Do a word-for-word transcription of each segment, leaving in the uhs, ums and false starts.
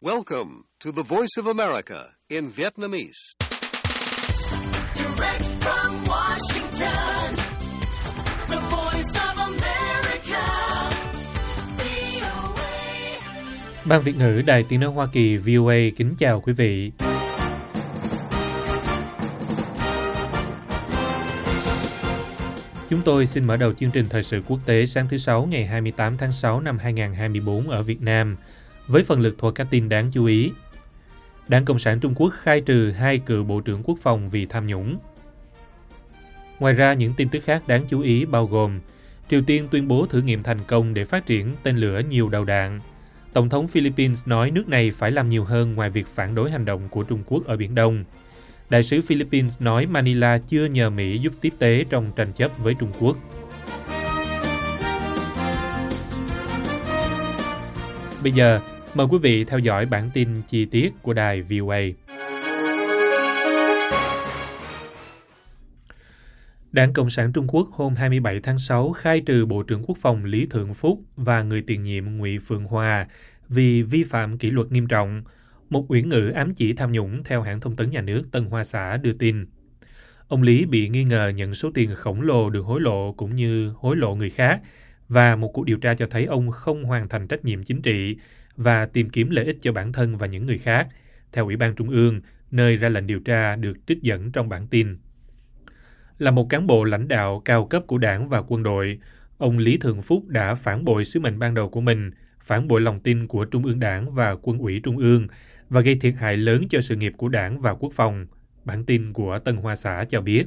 Welcome to the Voice of America in Vietnamese. Direct from Washington, the Voice of America, vê o a. Ban Việt ngữ Đài Tiếng nói Hoa Kỳ vê o a kính chào quý vị. Chúng tôi xin mở đầu chương trình thời sự quốc tế sáng thứ Sáu ngày hai mươi tám tháng sáu năm hai nghìn không trăm hai mươi bốn ở Việt Nam với phần lược thuộc các tin đáng chú ý. Đảng Cộng sản Trung Quốc khai trừ hai cựu Bộ trưởng Quốc phòng vì tham nhũng. Ngoài ra, những tin tức khác đáng chú ý bao gồm Triều Tiên tuyên bố thử nghiệm thành công để phát triển tên lửa nhiều đầu đạn. Tổng thống Philippines nói nước này phải làm nhiều hơn ngoài việc phản đối hành động của Trung Quốc ở Biển Đông. Đại sứ Philippines nói Manila chưa nhờ Mỹ giúp tiếp tế trong tranh chấp với Trung Quốc. Bây giờ, mời quý vị theo dõi bản tin chi tiết của đài vê o a. Đảng Cộng sản Trung Quốc hôm hai mươi bảy tháng sáu khai trừ Bộ trưởng Quốc phòng Lý Thượng Phúc và người tiền nhiệm Ngụy Phượng Hòa vì vi phạm kỷ luật nghiêm trọng, một uyển ngữ ám chỉ tham nhũng theo hãng thông tấn nhà nước Tân Hoa Xã đưa tin. Ông Lý bị nghi ngờ nhận số tiền khổng lồ được hối lộ cũng như hối lộ người khác, và một cuộc điều tra cho thấy ông không hoàn thành trách nhiệm chính trị và tìm kiếm lợi ích cho bản thân và những người khác, theo Ủy ban Trung ương, nơi ra lệnh điều tra được trích dẫn trong bản tin. Là một cán bộ lãnh đạo cao cấp của đảng và quân đội, ông Lý Thượng Phúc đã phản bội sứ mệnh ban đầu của mình, phản bội lòng tin của Trung ương Đảng và Quân ủy Trung ương và gây thiệt hại lớn cho sự nghiệp của đảng và quốc phòng, bản tin của Tân Hoa Xã cho biết.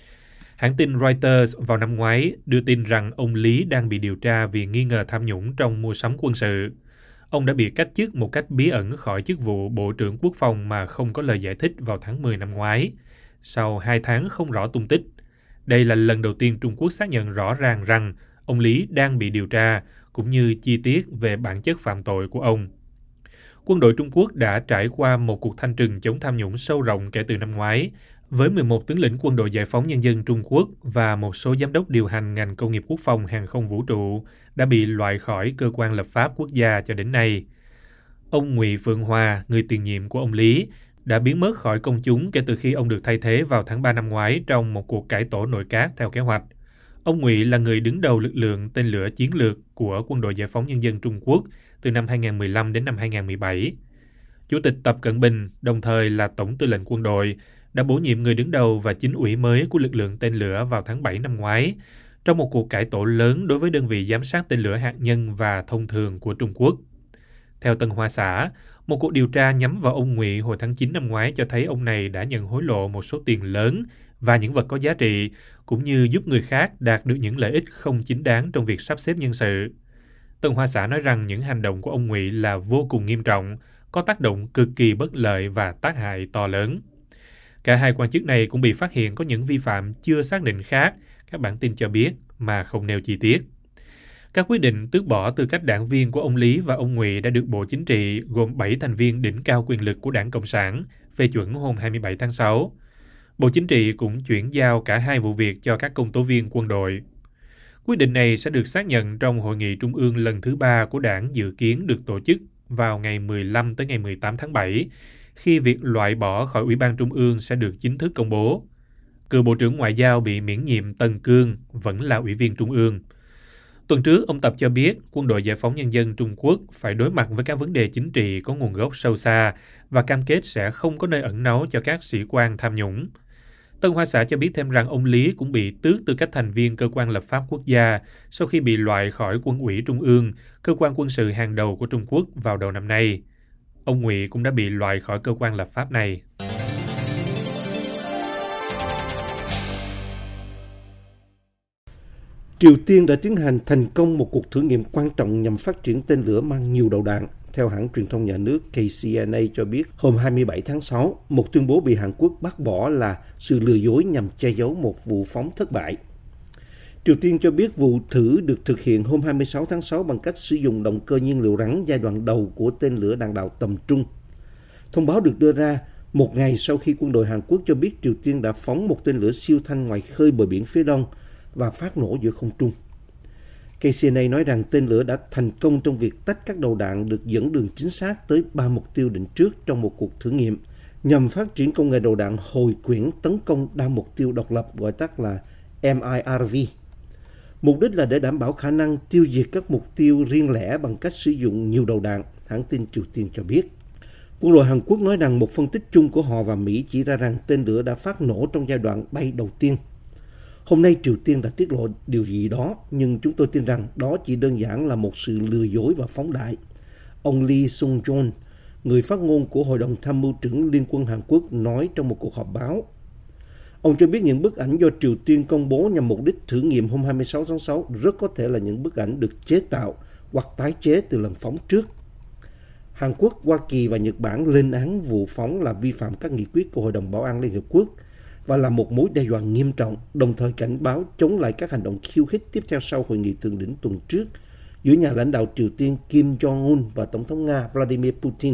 Hãng tin Reuters vào năm ngoái đưa tin rằng ông Lý đang bị điều tra vì nghi ngờ tham nhũng trong mua sắm quân sự. Ông đã bị cách chức một cách bí ẩn khỏi chức vụ Bộ trưởng Quốc phòng mà không có lời giải thích vào tháng mười năm ngoái, sau hai tháng không rõ tung tích. Đây là lần đầu tiên Trung Quốc xác nhận rõ ràng rằng ông Lý đang bị điều tra, cũng như chi tiết về bản chất phạm tội của ông. Quân đội Trung Quốc đã trải qua một cuộc thanh trừng chống tham nhũng sâu rộng kể từ năm ngoái, với mười một tướng lĩnh Quân đội Giải phóng Nhân dân Trung Quốc và một số giám đốc điều hành ngành công nghiệp quốc phòng hàng không vũ trụ đã bị loại khỏi cơ quan lập pháp quốc gia cho đến nay. Ông Ngụy Phượng Hòa, người tiền nhiệm của ông Lý, đã biến mất khỏi công chúng kể từ khi ông được thay thế vào tháng ba năm ngoái trong một cuộc cải tổ nội các theo kế hoạch. Ông Ngụy là người đứng đầu lực lượng tên lửa chiến lược của Quân đội Giải phóng Nhân dân Trung Quốc từ năm hai nghìn không trăm mười lăm đến năm hai nghìn không trăm mười bảy. Chủ tịch Tập Cận Bình, đồng thời là Tổng tư lệnh quân đội, đã bổ nhiệm người đứng đầu và chính ủy mới của lực lượng tên lửa vào tháng bảy năm ngoái, trong một cuộc cải tổ lớn đối với đơn vị giám sát tên lửa hạt nhân và thông thường của Trung Quốc. Theo Tân Hoa Xã, một cuộc điều tra nhắm vào ông Ngụy hồi tháng chín năm ngoái cho thấy ông này đã nhận hối lộ một số tiền lớn và những vật có giá trị, cũng như giúp người khác đạt được những lợi ích không chính đáng trong việc sắp xếp nhân sự. Tân Hoa Xã nói rằng những hành động của ông Ngụy là vô cùng nghiêm trọng, có tác động cực kỳ bất lợi và tác hại to lớn. Cả hai quan chức này cũng bị phát hiện có những vi phạm chưa xác định khác, các bản tin cho biết, mà không nêu chi tiết. Các quyết định tước bỏ tư cách đảng viên của ông Lý và ông Ngụy đã được Bộ Chính trị gồm bảy thành viên đỉnh cao quyền lực của Đảng Cộng sản phê chuẩn hôm hai mươi bảy tháng sáu. Bộ Chính trị cũng chuyển giao cả hai vụ việc cho các công tố viên quân đội. Quyết định này sẽ được xác nhận trong Hội nghị Trung ương lần thứ ba của đảng dự kiến được tổ chức vào ngày mười lăm tới ngày mười tám tháng bảy, khi việc loại bỏ khỏi Ủy ban Trung ương sẽ được chính thức công bố. Cựu Bộ trưởng Ngoại giao bị miễn nhiệm Tần Cương vẫn là Ủy viên Trung ương. Tuần trước, ông Tập cho biết Quân đội Giải phóng Nhân dân Trung Quốc phải đối mặt với các vấn đề chính trị có nguồn gốc sâu xa và cam kết sẽ không có nơi ẩn náu cho các sĩ quan tham nhũng. Tân Hoa Xã cho biết thêm rằng ông Lý cũng bị tước tư cách thành viên cơ quan lập pháp quốc gia sau khi bị loại khỏi Quân ủy Trung ương, cơ quan quân sự hàng đầu của Trung Quốc vào đầu năm nay. Ông Ngụy cũng đã bị loại khỏi cơ quan lập pháp này. Triều Tiên đã tiến hành thành công một cuộc thử nghiệm quan trọng nhằm phát triển tên lửa mang nhiều đầu đạn, theo hãng truyền thông nhà nước K C N A cho biết hôm hai mươi bảy tháng sáu, một tuyên bố bị Hàn Quốc bác bỏ là sự lừa dối nhằm che giấu một vụ phóng thất bại. Triều Tiên cho biết vụ thử được thực hiện hôm hai mươi sáu tháng sáu bằng cách sử dụng động cơ nhiên liệu rắn giai đoạn đầu của tên lửa đạn đạo tầm trung. Thông báo được đưa ra một ngày sau khi quân đội Hàn Quốc cho biết Triều Tiên đã phóng một tên lửa siêu thanh ngoài khơi bờ biển phía đông và phát nổ giữa không trung. K C N A nói rằng tên lửa đã thành công trong việc tách các đầu đạn được dẫn đường chính xác tới ba mục tiêu định trước trong một cuộc thử nghiệm nhằm phát triển công nghệ đầu đạn hồi quyển tấn công đa mục tiêu độc lập, gọi tắt là M I R V. Mục đích là để đảm bảo khả năng tiêu diệt các mục tiêu riêng lẻ bằng cách sử dụng nhiều đầu đạn, hãng tin Triều Tiên cho biết. Quân đội Hàn Quốc nói rằng một phân tích chung của họ và Mỹ chỉ ra rằng tên lửa đã phát nổ trong giai đoạn bay đầu tiên. Hôm nay Triều Tiên đã tiết lộ điều gì đó, nhưng chúng tôi tin rằng đó chỉ đơn giản là một sự lừa dối và phóng đại. Ông Lee Sung-jong, người phát ngôn của Hội đồng Tham mưu trưởng Liên quân Hàn Quốc, nói trong một cuộc họp báo. Ông cho biết những bức ảnh do Triều Tiên công bố nhằm mục đích thử nghiệm hôm hai mươi sáu tháng sáu rất có thể là những bức ảnh được chế tạo hoặc tái chế từ lần phóng trước. Hàn Quốc, Hoa Kỳ và Nhật Bản lên án vụ phóng là vi phạm các nghị quyết của Hội đồng Bảo an Liên Hợp Quốc và là một mối đe dọa nghiêm trọng, đồng thời cảnh báo chống lại các hành động khiêu khích tiếp theo sau hội nghị thượng đỉnh tuần trước giữa nhà lãnh đạo Triều Tiên Kim Jong-un và Tổng thống Nga Vladimir Putin.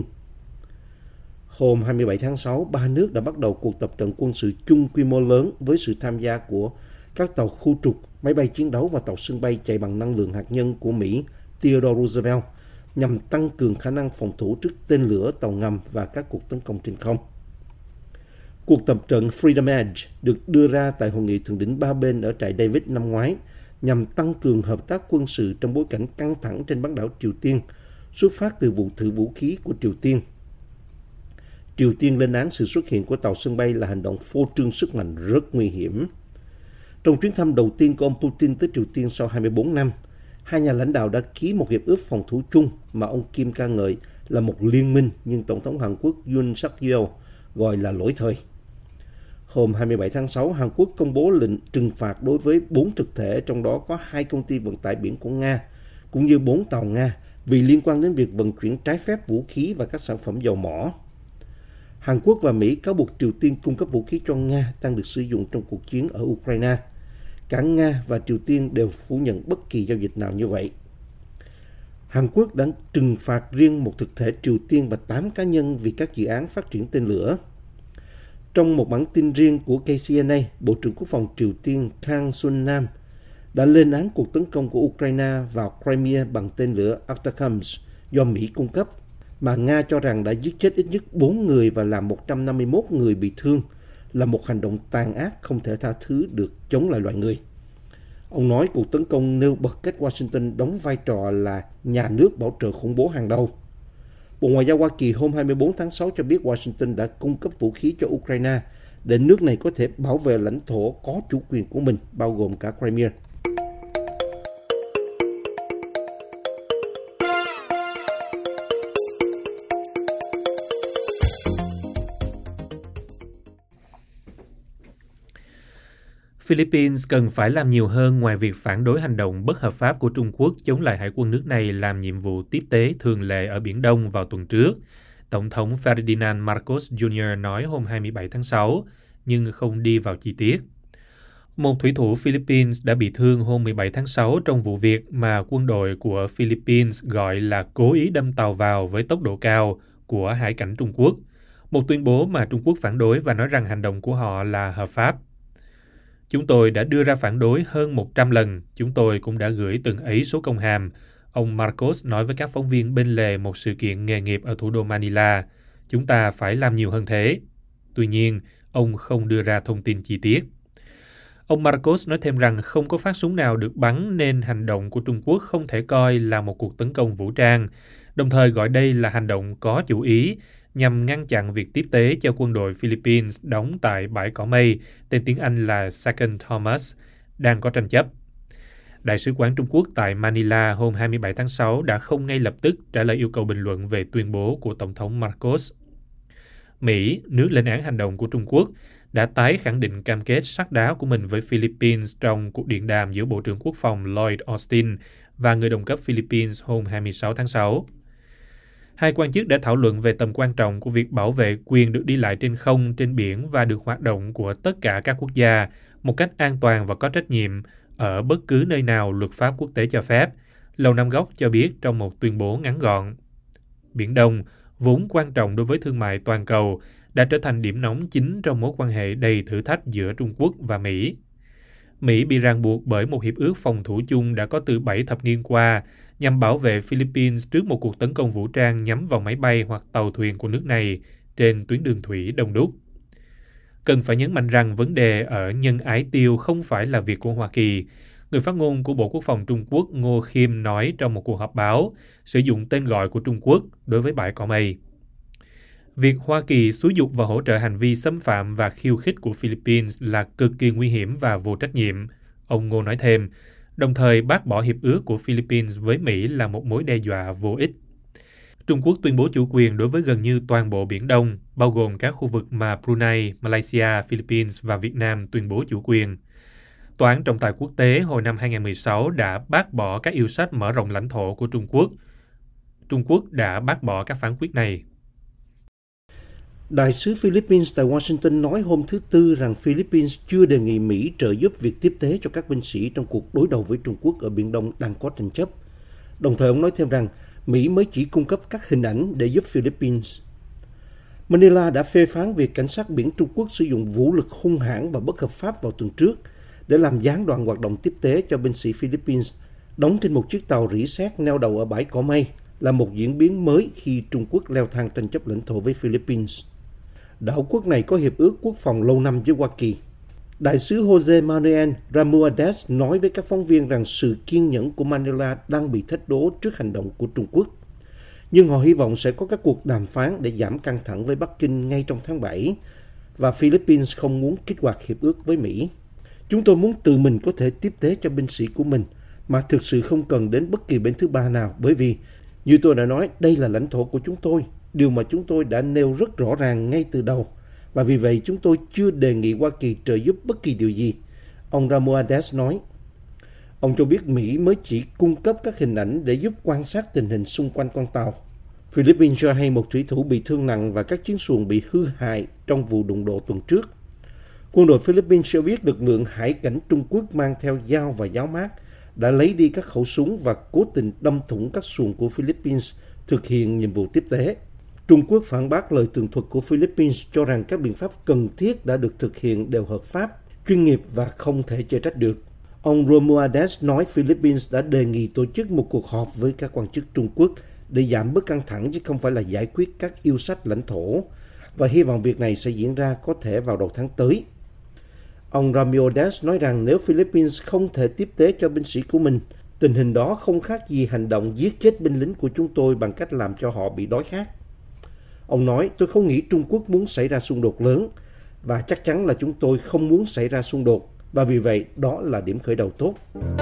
Hôm hai mươi bảy tháng sáu, ba nước đã bắt đầu cuộc tập trận quân sự chung quy mô lớn với sự tham gia của các tàu khu trục, máy bay chiến đấu và tàu sân bay chạy bằng năng lượng hạt nhân của Mỹ Theodore Roosevelt nhằm tăng cường khả năng phòng thủ trước tên lửa, tàu ngầm và các cuộc tấn công trên không. Cuộc tập trận Freedom Edge được đưa ra tại hội nghị thượng đỉnh ba bên ở trại David năm ngoái nhằm tăng cường hợp tác quân sự trong bối cảnh căng thẳng trên bán đảo Triều Tiên xuất phát từ vụ thử vũ khí của Triều Tiên. Triều Tiên lên án sự xuất hiện của tàu sân bay là hành động phô trương sức mạnh rất nguy hiểm. Trong chuyến thăm đầu tiên của ông Putin tới Triều Tiên sau hai mươi bốn năm, hai nhà lãnh đạo đã ký một hiệp ước phòng thủ chung mà ông Kim ca ngợi là một liên minh, nhưng Tổng thống Hàn Quốc Yoon suk yeol gọi là lỗi thời. Hôm hai mươi bảy tháng sáu, Hàn Quốc công bố lệnh trừng phạt đối với bốn thực thể, trong đó có hai công ty vận tải biển của Nga, cũng như bốn tàu Nga vì liên quan đến việc vận chuyển trái phép vũ khí và các sản phẩm dầu mỏ. Hàn Quốc và Mỹ cáo buộc Triều Tiên cung cấp vũ khí cho Nga đang được sử dụng trong cuộc chiến ở Ukraine. Cả Nga và Triều Tiên đều phủ nhận bất kỳ giao dịch nào như vậy. Hàn Quốc đã trừng phạt riêng một thực thể Triều Tiên và tám cá nhân vì các dự án phát triển tên lửa. Trong một bản tin riêng của K C N A, Bộ trưởng Quốc phòng Triều Tiên Kang Sun-nam đã lên án cuộc tấn công của Ukraine vào Crimea bằng tên lửa Atacms do Mỹ cung cấp, mà Nga cho rằng đã giết chết ít nhất bốn người và làm một trăm năm mươi mốt người bị thương, là một hành động tàn ác không thể tha thứ được chống lại loài người. Ông nói cuộc tấn công nêu bật cách Washington đóng vai trò là nhà nước bảo trợ khủng bố hàng đầu. Bộ Ngoại giao Hoa Kỳ hôm hai mươi bốn tháng sáu cho biết Washington đã cung cấp vũ khí cho Ukraine để nước này có thể bảo vệ lãnh thổ có chủ quyền của mình, bao gồm cả Crimea. Philippines cần phải làm nhiều hơn ngoài việc phản đối hành động bất hợp pháp của Trung Quốc chống lại hải quân nước này làm nhiệm vụ tiếp tế thường lệ ở Biển Đông vào tuần trước, Tổng thống Ferdinand Marcos Junior nói hôm hai mươi bảy tháng sáu, nhưng không đi vào chi tiết. Một thủy thủ Philippines đã bị thương hôm mười bảy tháng sáu trong vụ việc mà quân đội của Philippines gọi là cố ý đâm tàu vào với tốc độ cao của hải cảnh Trung Quốc, một tuyên bố mà Trung Quốc phản đối và nói rằng hành động của họ là hợp pháp. Chúng tôi đã đưa ra phản đối hơn một trăm lần, chúng tôi cũng đã gửi từng ấy số công hàm, ông Marcos nói với các phóng viên bên lề một sự kiện nghề nghiệp ở thủ đô Manila. Chúng ta phải làm nhiều hơn thế. Tuy nhiên, ông không đưa ra thông tin chi tiết. Ông Marcos nói thêm rằng không có phát súng nào được bắn nên hành động của Trung Quốc không thể coi là một cuộc tấn công vũ trang, đồng thời gọi đây là hành động có chủ ý nhằm ngăn chặn việc tiếp tế cho quân đội Philippines đóng tại bãi cỏ mây, tên tiếng Anh là Second Thomas, đang có tranh chấp. Đại sứ quán Trung Quốc tại Manila hôm hai mươi bảy tháng sáu đã không ngay lập tức trả lời yêu cầu bình luận về tuyên bố của Tổng thống Marcos. Mỹ, nước lên án hành động của Trung Quốc, đã tái khẳng định cam kết sắt đá của mình với Philippines trong cuộc điện đàm giữa Bộ trưởng Quốc phòng Lloyd Austin và người đồng cấp Philippines hôm hai mươi sáu tháng sáu. Hai quan chức đã thảo luận về tầm quan trọng của việc bảo vệ quyền được đi lại trên không, trên biển và được hoạt động của tất cả các quốc gia một cách an toàn và có trách nhiệm ở bất cứ nơi nào luật pháp quốc tế cho phép, Lầu Năm Góc cho biết trong một tuyên bố ngắn gọn. Biển Đông, vốn quan trọng đối với thương mại toàn cầu, đã trở thành điểm nóng chính trong mối quan hệ đầy thử thách giữa Trung Quốc và Mỹ. Mỹ bị ràng buộc bởi một hiệp ước phòng thủ chung đã có từ bảy thập niên qua nhằm bảo vệ Philippines trước một cuộc tấn công vũ trang nhắm vào máy bay hoặc tàu thuyền của nước này trên tuyến đường thủy đông đúc. Cần phải nhấn mạnh rằng vấn đề ở nhân ái tiêu không phải là việc của Hoa Kỳ. Người phát ngôn của Bộ Quốc phòng Trung Quốc Ngô Khiêm nói trong một cuộc họp báo sử dụng tên gọi của Trung Quốc đối với bãi cỏ mây. Việc Hoa Kỳ xúi giục và hỗ trợ hành vi xâm phạm và khiêu khích của Philippines là cực kỳ nguy hiểm và vô trách nhiệm, ông Ngô nói thêm, đồng thời bác bỏ hiệp ước của Philippines với Mỹ là một mối đe dọa vô ích. Trung Quốc tuyên bố chủ quyền đối với gần như toàn bộ Biển Đông, bao gồm các khu vực mà Brunei, Malaysia, Philippines và Việt Nam tuyên bố chủ quyền. Tòa án trọng tài quốc tế hồi năm hai nghìn không trăm mười sáu đã bác bỏ các yêu sách mở rộng lãnh thổ của Trung Quốc. Trung Quốc đã bác bỏ các phán quyết này. Đại sứ Philippines tại Washington nói hôm thứ Tư rằng Philippines chưa đề nghị Mỹ trợ giúp việc tiếp tế cho các binh sĩ trong cuộc đối đầu với Trung Quốc ở Biển Đông đang có tranh chấp. Đồng thời ông nói thêm rằng Mỹ mới chỉ cung cấp các hình ảnh để giúp Philippines. Manila đã phê phán việc cảnh sát biển Trung Quốc sử dụng vũ lực hung hãn và bất hợp pháp vào tuần trước để làm gián đoạn hoạt động tiếp tế cho binh sĩ Philippines đóng trên một chiếc tàu rỉ sét neo đậu ở bãi cỏ mây, là một diễn biến mới khi Trung Quốc leo thang tranh chấp lãnh thổ với Philippines. Đảo quốc này có hiệp ước quốc phòng lâu năm với Hoa Kỳ. Đại sứ Jose Manuel Ramuades nói với các phóng viên rằng sự kiên nhẫn của Manila đang bị thách đố trước hành động của Trung Quốc. Nhưng họ hy vọng sẽ có các cuộc đàm phán để giảm căng thẳng với Bắc Kinh ngay trong tháng bảy, và Philippines không muốn kích hoạt hiệp ước với Mỹ. Chúng tôi muốn tự mình có thể tiếp tế cho binh sĩ của mình, mà thực sự không cần đến bất kỳ bên thứ ba nào, bởi vì, như tôi đã nói, đây là lãnh thổ của chúng tôi, điều mà chúng tôi đã nêu rất rõ ràng ngay từ đầu, và vì vậy chúng tôi chưa đề nghị Hoa Kỳ trợ giúp bất kỳ điều gì, ông Ramuades nói. Ông cho biết Mỹ mới chỉ cung cấp các hình ảnh để giúp quan sát tình hình xung quanh con tàu. Philippines cho hay một thủy thủ bị thương nặng và các chiến xuồng bị hư hại trong vụ đụng độ tuần trước. Quân đội Philippines cho biết lực lượng hải cảnh Trung Quốc mang theo dao và giáo mát đã lấy đi các khẩu súng và cố tình đâm thủng các xuồng của Philippines thực hiện nhiệm vụ tiếp tế. Trung Quốc phản bác lời tường thuật của Philippines cho rằng các biện pháp cần thiết đã được thực hiện đều hợp pháp, chuyên nghiệp và không thể chê trách được. Ông Romualdez nói Philippines đã đề nghị tổ chức một cuộc họp với các quan chức Trung Quốc để giảm bớt căng thẳng chứ không phải là giải quyết các yêu sách lãnh thổ, và hy vọng việc này sẽ diễn ra có thể vào đầu tháng tới. Ông Ramualdez nói rằng nếu Philippines không thể tiếp tế cho binh sĩ của mình, tình hình đó không khác gì hành động giết chết binh lính của chúng tôi bằng cách làm cho họ bị đói khát. Ông nói, tôi không nghĩ Trung Quốc muốn xảy ra xung đột lớn, và chắc chắn là chúng tôi không muốn xảy ra xung đột, và vì vậy đó là điểm khởi đầu tốt.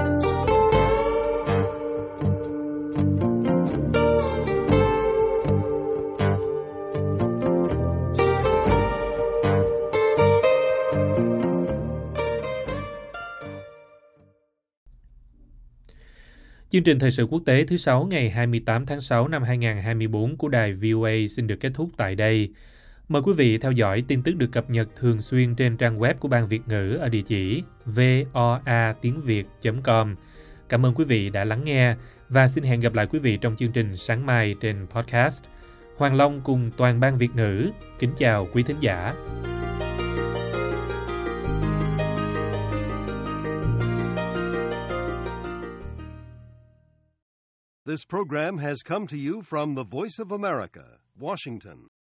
Chương trình thời sự quốc tế thứ sáu ngày hai mươi tám tháng sáu năm hai nghìn không trăm hai mươi bốn của đài vê o a xin được kết thúc tại đây. Mời quý vị theo dõi tin tức được cập nhật thường xuyên trên trang web của Ban Việt ngữ ở địa chỉ voa tiếng việt chấm com. Cảm ơn quý vị đã lắng nghe và xin hẹn gặp lại quý vị trong chương trình sáng mai trên podcast. Hoàng Long cùng toàn Ban Việt ngữ kính chào quý thính giả. This program has come to you from the Voice of America, Washington.